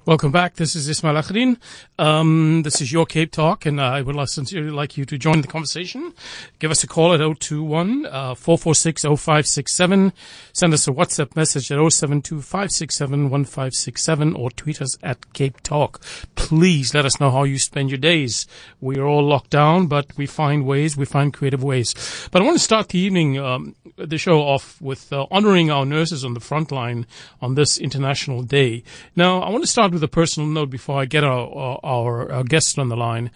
Welcome back. This is Ismail Akhdin. This is your Cape Talk, and I would sincerely like you to join the conversation. Give us a call at 021-446-0567. Send us a WhatsApp message at 072-567-1567 or tweet us at Cape Talk. Please let us know how you spend your days. We are all locked down, but we find creative ways. But I want to start the evening, the show off with honoring our nurses on the front line on this International Day. Now, I want to start with a personal note before I get our guests on the line.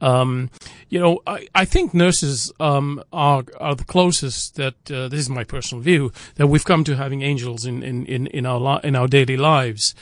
I think nurses are the closest that this is my personal view, that we've come to having angels in our daily lives.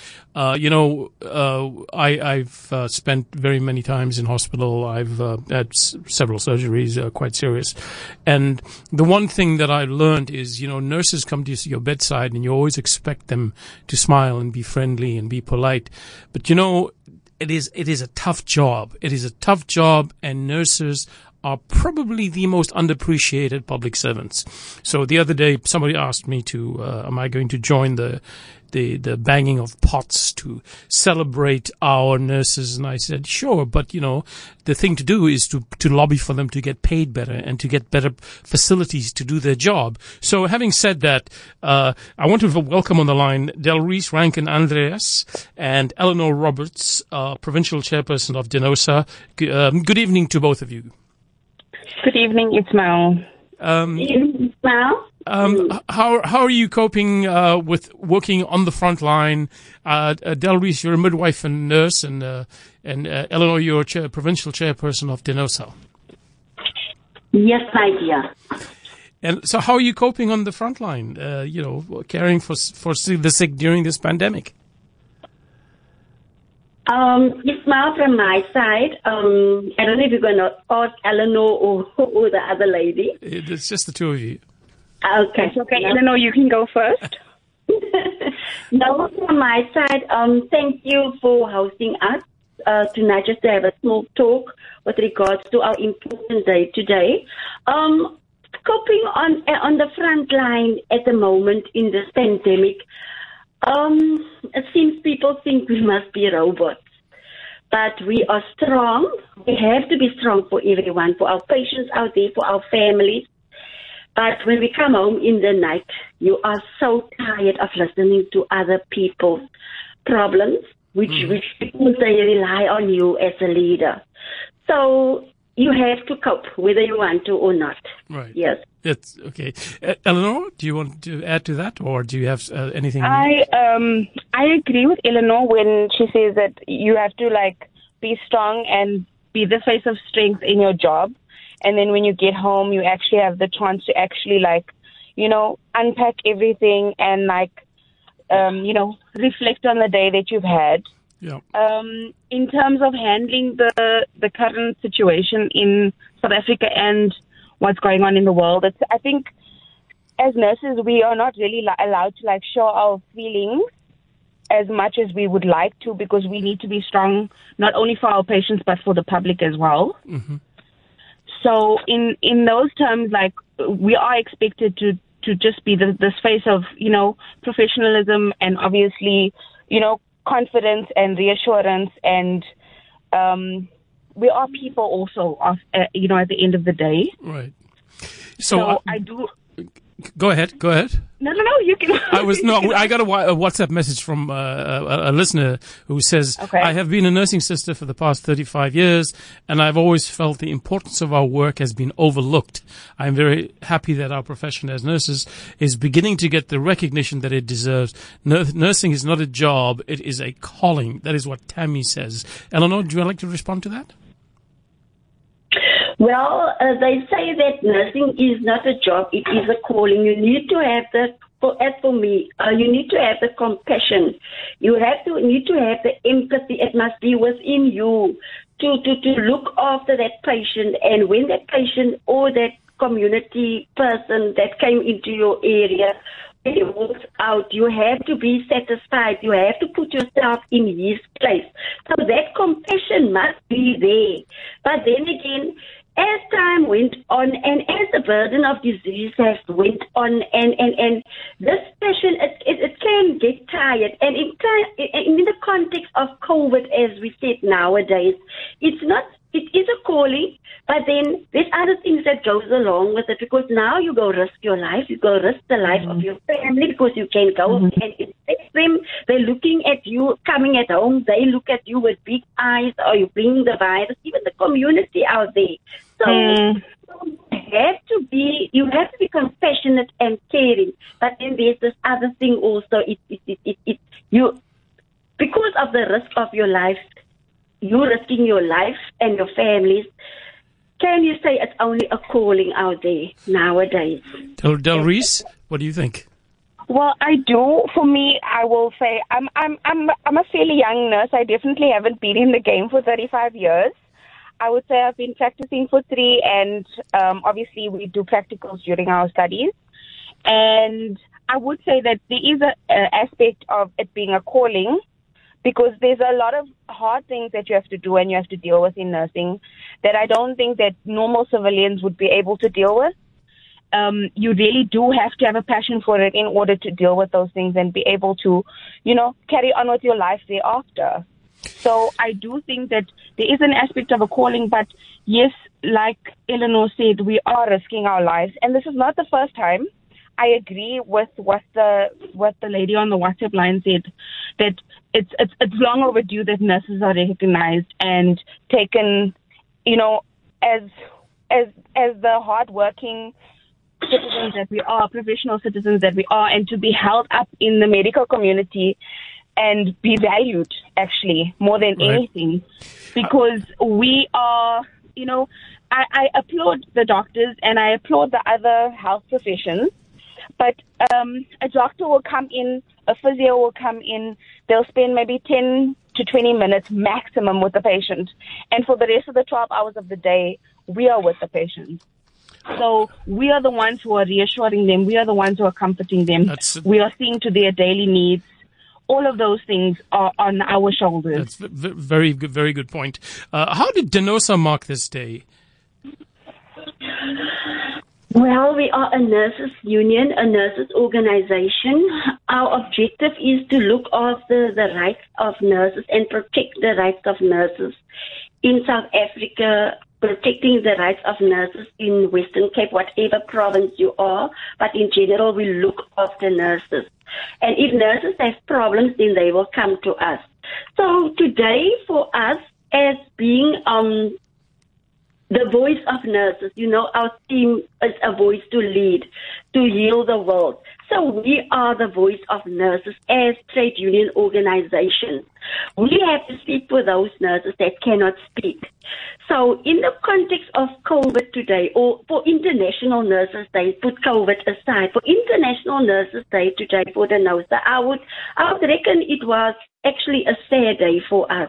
I've spent very many times in hospital. I've had several surgeries, quite serious. And the one thing that I learned is, nurses come to your bedside and you always expect them to smile and be friendly and be polite. But it is a tough job. It is a tough job, and nurses are probably the most underappreciated public servants. So the other day, somebody asked me am I going to join the banging of pots to celebrate our nurses? And I said, sure, but the thing to do is to lobby for them to get paid better and to get better facilities to do their job. So having said that, I want to welcome on the line Delreese Rankin Andreas and Eleanor Roberts, provincial chairperson of DENOSA. Good evening to both of you. Good evening, Ismail. How are you coping with working on the front line? Delreese, you're a midwife and nurse, and Eleanor, you're provincial chairperson of DENOSA. Yes, my dear. And so, how are you coping on the front line? Caring for the sick during this pandemic. Ismail, from my side, I don't know if you're going to ask Eleanor or the other lady. It's just the two of you. Okay. It's okay, Eleanor, you can go first. No, from my side, thank you for hosting us tonight, just to have a small talk with regards to our important day today. Coping on the front line at the moment in this pandemic, it seems people think we must be robots, but we are strong. We have to be strong for everyone, for our patients out there, for our families. But when we come home in the night, you are so tired of listening to other people's problems, which people, they rely on you as a leader. So you have to cope, whether you want to or not. Right. Yes. That's okay. Eleanor, do you want to add to that, or do you have anything? I agree with Eleanor when she says that you have to be strong and be the face of strength in your job, and then when you get home, you actually have the chance to actually unpack everything and reflect on the day that you've had. Yeah. In terms of handling the current situation in South Africa and what's going on in the world, I think as nurses we are not really allowed to show our feelings as much as we would like to, because we need to be strong not only for our patients but for the public as well. Mm-hmm. So in those terms, we are expected to just be this face of professionalism and obviously confidence and reassurance, and we are people also, at the end of the day. Right. So I do. Go ahead. No, you can. I got a WhatsApp message from a listener who says, okay. I have been a nursing sister for the past 35 years, and I've always felt the importance of our work has been overlooked. I'm very happy that our profession as nurses is beginning to get the recognition that it deserves. Nursing is not a job, it is a calling. That is what Tammy says. Eleanor, do you like to respond to that? Well, they say that nursing is not a job, it is a calling. You need to have for me, you need to have the compassion. You need to have the empathy. It must be within you to look after that patient. And when that patient or that community person that came into your area, when he walks out, you have to be satisfied. You have to put yourself in his place. So that compassion must be there. But then again, as time went on and as the burden of disease has went on and this passion, it can get tired. And in the context of COVID, as we said nowadays, it is a calling, but then there's other things that goes along with it, because now you go risk your life, you go risk the life of your family, because you can go and inspect them. They're looking at you coming at home. They look at you with big eyes. Are you bringing the virus? Even the community out there. So you have to be compassionate and caring. But then there's this other thing also. Because of the risk of your life, you're risking your life and your families. Can you say it's only a calling out there nowadays? Del Reese, what do you think? Well, I do. For me, I will say I'm a fairly young nurse. I definitely haven't been in the game for 35 years. I would say I've been practicing for 3, and obviously we do practicals during our studies. And I would say that there is an aspect of it being a calling, because there's a lot of hard things that you have to do and you have to deal with in nursing that I don't think that normal civilians would be able to deal with. You really do have to have a passion for it in order to deal with those things and be able to, carry on with your life thereafter. So I do think that there is an aspect of a calling, but yes, like Eleanor said, we are risking our lives. And this is not the first time. I agree with what the lady on the WhatsApp line said, that it's long overdue that nurses are recognized and taken, as the hardworking citizens that we are, professional citizens that we are, and to be held up in the medical community and be valued, actually, more than anything, because we are, I applaud the doctors and I applaud the other health professions. But a doctor will come in, a physio will come in, they'll spend maybe 10 to 20 minutes maximum with the patient. And for the rest of the 12 hours of the day, we are with the patient. So we are the ones who are reassuring them. We are the ones who are comforting them. We are seeing to their daily needs. All of those things are on our shoulders. That's very good point. How did DENOSA mark this day? Well, we are a nurses union, a nurses organization. Our objective is to look after the rights of nurses and protect the rights of nurses in South Africa, protecting the rights of nurses in Western Cape, whatever province you are. But in general, we look after nurses. And if nurses have problems, then they will come to us. So today, for us, as being the voice of nurses, our team is a voice to lead, to heal the world. So we are the voice of nurses as trade union organizations. We have to speak for those nurses that cannot speak. So in the context of COVID today, or for International Nurses Day, put COVID aside, for International Nurses Day today for DENOSA, I would reckon it was actually a sad day for us.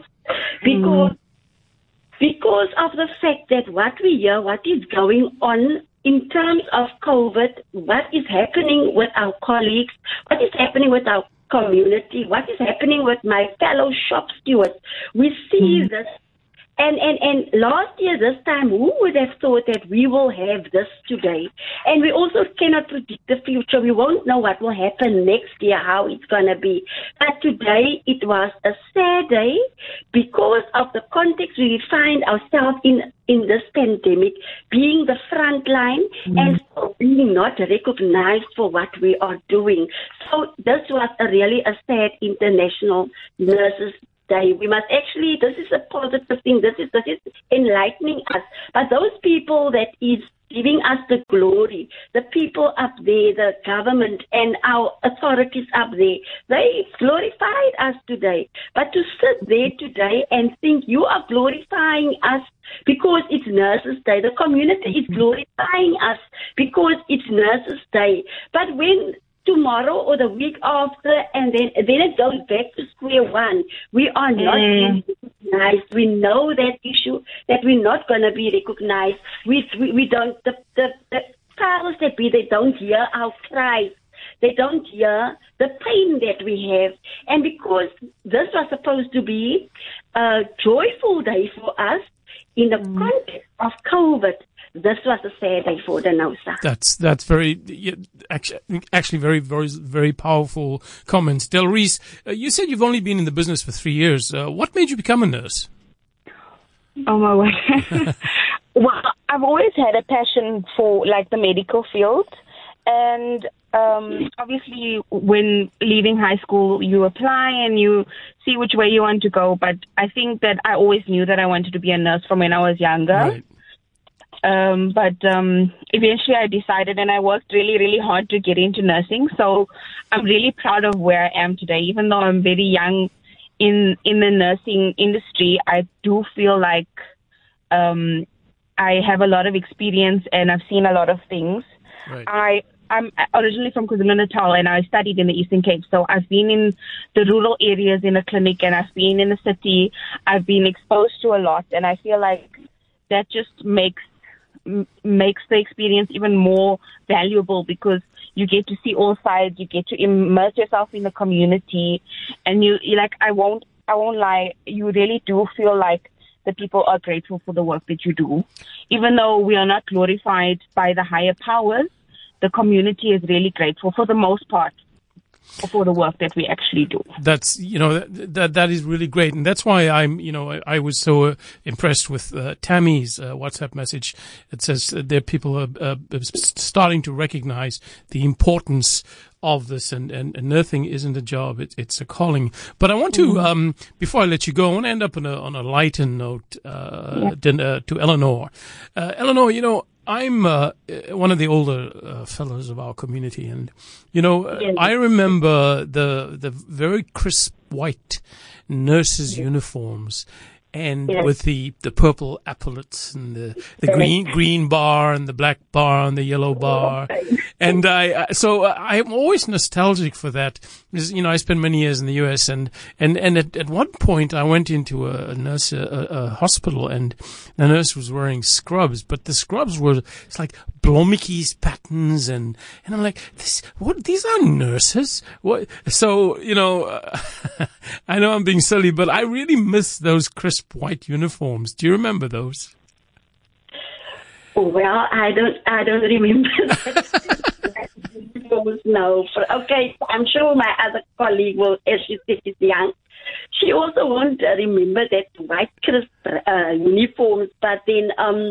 Because of the fact that what we hear, what is going on in terms of COVID, what is happening with our colleagues, what is happening with our community, what is happening with my fellow shop stewards. We see this. And last year, this time, who would have thought that we will have this today? And we also cannot predict the future. We won't know what will happen next year, how it's going to be. But today, it was a sad day because of the context we find ourselves in this pandemic, being the front line and being not recognized for what we are doing. So this was really a sad International Nurses Day. We must actually, this is a positive thing, this is enlightening us. But those people that is giving us the glory, the people up there, the government and our authorities up there, they glorified us today. But to sit there today and think you are glorifying us because it's Nurses Day, the community is glorifying us because it's Nurses Day. But when tomorrow or the week after, and then it goes back to square one. We are not being recognized. We know that issue, that we're not going to be recognized. We don't, the powers that be, they don't hear our cries. They don't hear the pain that we have. And because this was supposed to be a joyful day for us, in the context of COVID, this was a sad day for the NOSA. That's very, actually very, very, very powerful comments. Del Reese, you said you've only been in the business for 3 years. What made you become a nurse? Oh my word. Well, I've always had a passion for like the medical field, and obviously when leaving high school you apply and you see which way you want to go, but I think that I always knew that I wanted to be a nurse from when I was younger. Right. But eventually I decided, and I worked really, really hard to get into nursing. So I'm really proud of where I am today. Even though I'm very young in the nursing industry, I do feel like I have a lot of experience and I've seen a lot of things. Right. I'm originally from KwaZulu-Natal and I studied in the Eastern Cape. So I've been in the rural areas in a clinic and I've been in the city. I've been exposed to a lot, and I feel like that just makes the experience even more valuable because you get to see all sides, you get to immerse yourself in the community, and you like, I won't lie, you really do feel like the people are grateful for the work that you do. Even though we are not glorified by the higher powers, the community is really grateful for the most part for the work that we actually do. That's, that is really great. And that's why I was so impressed with Tammy's WhatsApp message. It says that people are starting to recognize the importance of this, and nursing isn't a job, it's a calling. But I want to, before I let you go, I want to end up on a lighter note, to Eleanor. Eleanor, I'm one of the older fellows of our community, and I remember the very crisp white nurses' uniforms, and with the purple epaulets and the green bar and the black bar and the yellow bar, and I'm always nostalgic for that. Because, I spent many years in the US, and at one point I went into a hospital, and the nurse was wearing scrubs, but the scrubs it's like Blommetjies patterns, and I'm like, these are nurses? What? So, I know I'm being silly, but I really miss those crisp white uniforms. Do you remember those? Oh, well, I don't remember that. No, but okay, I'm sure my other colleague will, as she is young, she also won't remember that white crisp uniforms, but then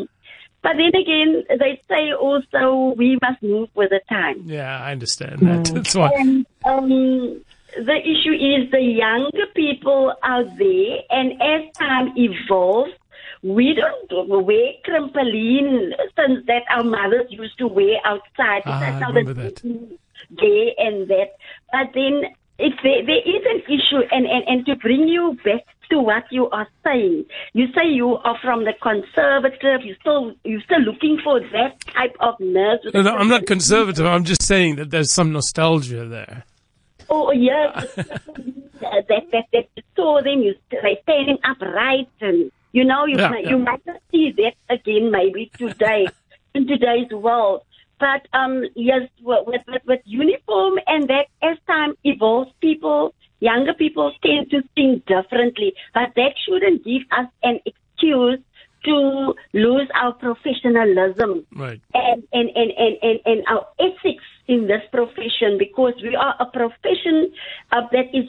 again, they say also we must move with the time. Yeah, I understand that. That's why. And, the issue is the younger people out there, and as time evolves, we don't wear crimpoline since that our mothers used to wear outside. I remember that. Day and that. But then if there is an issue, and to bring you back to what you are saying, you say you are from the conservative, you're still looking for that type of nurse. No, I'm not conservative. I'm just saying that there's some nostalgia there. Oh, yes. that saw them, they're standing upright, and you might not see that again maybe today, in today's world. But yes, with uniform and that, as time evolves, younger people tend to think differently. But that shouldn't give us an excuse to lose our professionalism, right, and our ethics in this profession, because we are a profession that is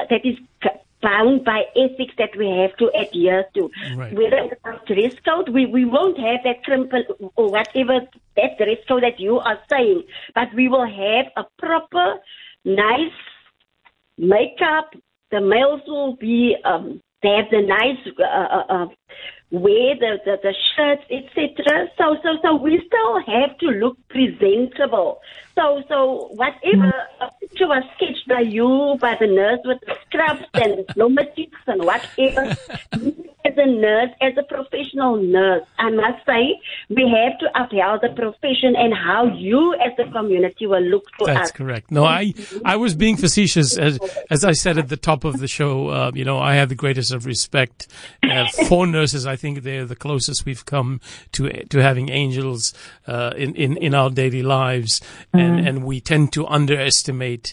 bound by ethics that we have to adhere to. Right. Whether it's a dress code, we won't have that crimple or whatever that dress code that you are saying, but we will have a proper, nice makeup. The males will be they have the nice wear the shirts, etc. So we still have to look presentable. So whatever picture was sketched by you, by the nurse with the scrubs and the Blommetjies and whatever, as a nurse, as a professional nurse, I must say, we have to upheld the profession and how you as a community will look to us. That's correct. No, I was being facetious. As I said at the top of the show, I have the greatest of respect for nurses. I think they're the closest we've come to having angels in our daily lives, and we tend to underestimate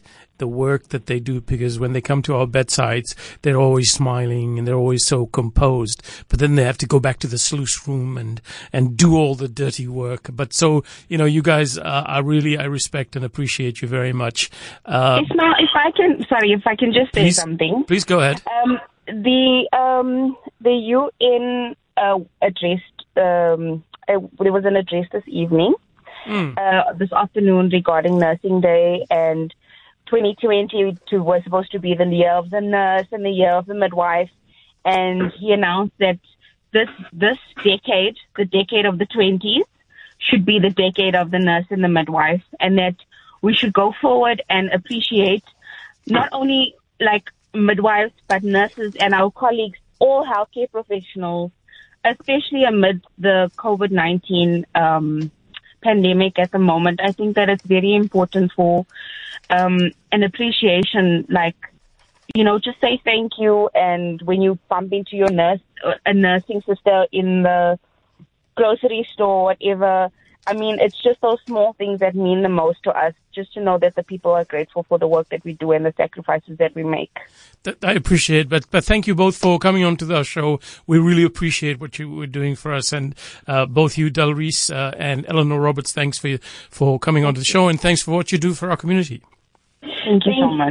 the work that they do, because when they come to our bedsides, they're always smiling and they're always so composed. But then they have to go back to the sluice room and do all the dirty work. But so, you guys, I respect and appreciate you very much. If I can just say something. Please go ahead. The UN addressed, there was an address this evening, this afternoon, regarding Nursing Day, and 2022 was supposed to be the year of the nurse and the year of the midwife, and he announced that this decade, the decade of the 20s, should be the decade of the nurse and the midwife, and that we should go forward and appreciate not only like midwives, but nurses and our colleagues, all healthcare professionals, especially amid the COVID-19 pandemic at the moment. I think that it's very important for an appreciation, like, just say thank you. And when you bump into your a nursing sister in the grocery store, whatever, I mean, it's just those small things that mean the most to us, just to know that the people are grateful for the work that we do and the sacrifices that we make. I appreciate it, but thank you both for coming on to our show. We really appreciate what you were doing for us, and both you, Delrice, and Eleanor Roberts, thanks for coming on to the show, and thanks for what you do for our community. Thank you so much.